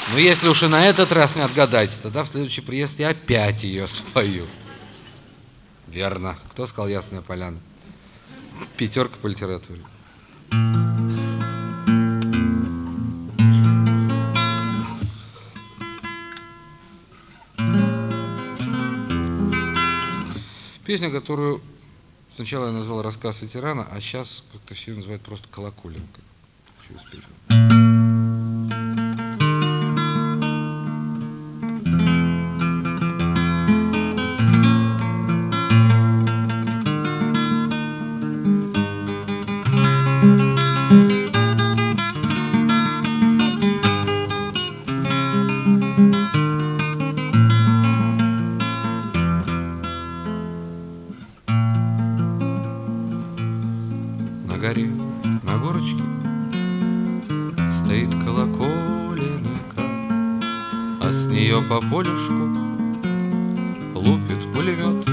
Но если уж и на этот раз не отгадаете, тогда в следующий приезд я опять ее спою. Верно. Кто сказал «Ясная поляна»? 5 по литературе. Песня, которую сначала я назвал «Рассказ ветерана», а сейчас как-то все называют просто «Колоколенка». На горе, на горочке стоит колоколенка, а с нее по полюшку лупит пулемет.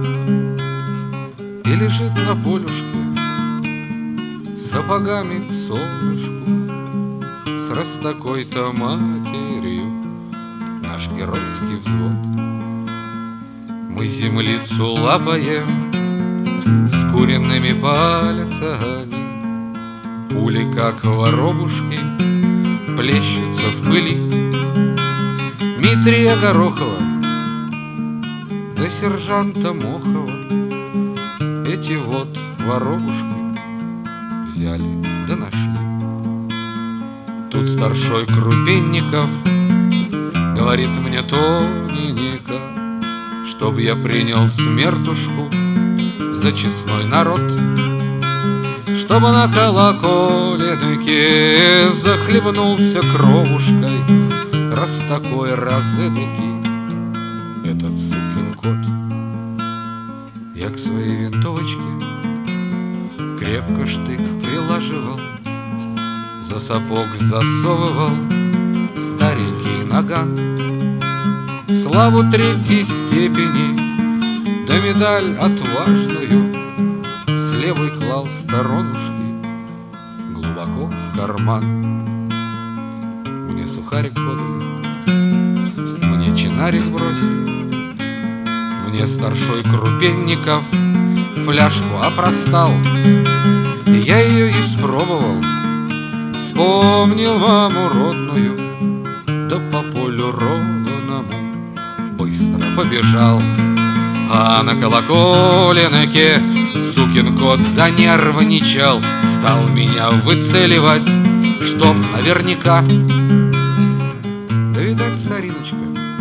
И лежит на полюшке сапогами к солнышку с раз такой-то матерью наш геройский взвод. Мы землицу лапаем с куриными пальцами, пули, как воробушки, плещутся в пыли. Митрия Горохова да сержанта Мохова эти вот воробушки взяли да нашли. Тут старшой Крупенников говорит мне тоненько, чтоб я принял смертушку за честной народ, чтобы на колоколенке захлебнулся кровушкой, раз такой, раз эдакий этот сукин кот. Я к своей винтовочке крепко штык прилаживал, за сапог засовывал старенький наган, славу 3-й степени да медаль отважную с левой клал сторонушки глубоко в карман. Мне сухарик подали, мне чинарик бросили, мне старшой Крупенников фляжку опростал. И я ее испробовал, вспомнил маму родную, да по полю ровному быстро побежал. А на колоколенке сукин кот занервничал, стал меня выцеливать, чтоб наверняка. Да, видать, сориночка,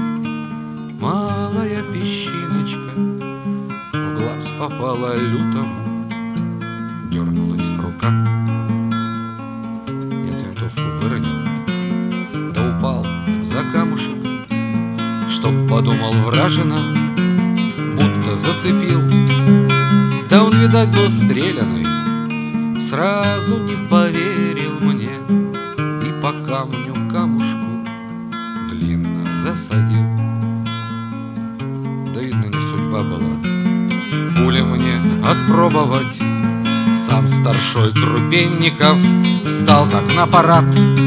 малая песчиночка, в глаз попала лютому, дернулась рука. Я винтовку выронил, да упал за камушек, чтоб подумал вражина, будто зацепил. Да он, видать, был стреляный, сразу не поверил мне и по камню камушку длинно засадил. Да, видно, не судьба была пули мне отпробовать. Сам старшой Крупенников встал как на парад,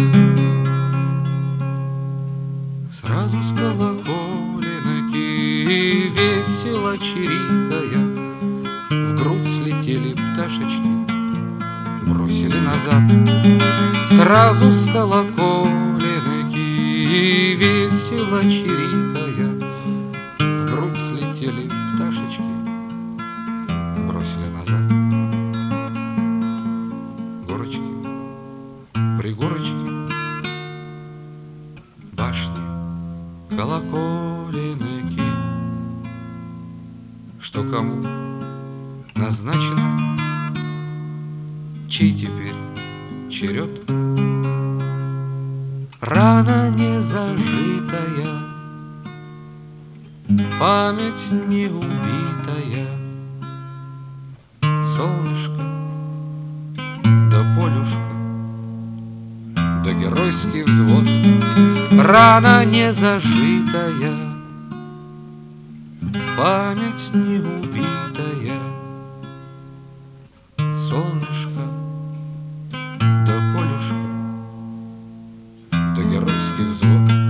сразу с колоколенки весело чирикая в грудь слетели пташечки, бросили назад. Сразу с колоколенки весело чирикая в грудь слетели пташечки, бросили назад. Горочки, пригорочки, башни, колоколенки, что кому назначено, чей теперь черед. Рана не зажитая, память не убитая, солнышко да полюшка да геройский взвод. Рана не зажитая, память не убитая, солнышко да полюшка да геройский взвод.